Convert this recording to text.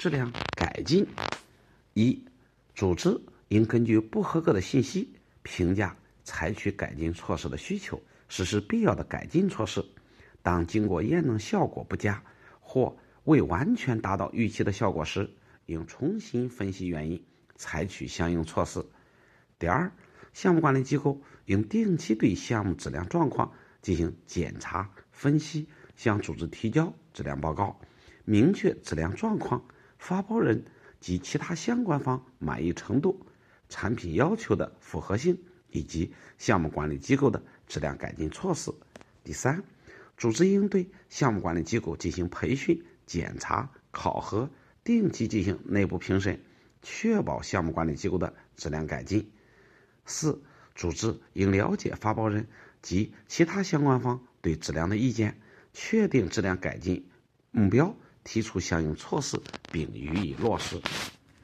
质量改进。一、组织应根据不合格的信息评价采取改进措施的需求，实施必要的改进措施。当经过验证效果不佳或未完全达到预期的效果时，应重新分析原因，采取相应措施。第二，项目管理机构应定期对项目质量状况进行检查、分析，向组织提交质量报告，明确质量状况、发包人及其他相关方满意程度、产品要求的符合性以及项目管理机构的质量改进措施。第三，组织应对项目管理机构进行培训、检查、考核，定期进行内部评审，确保项目管理机构的质量改进。四、组织应了解发包人及其他相关方对质量的意见，确定质量改进目标，提出相应措施并予以落实。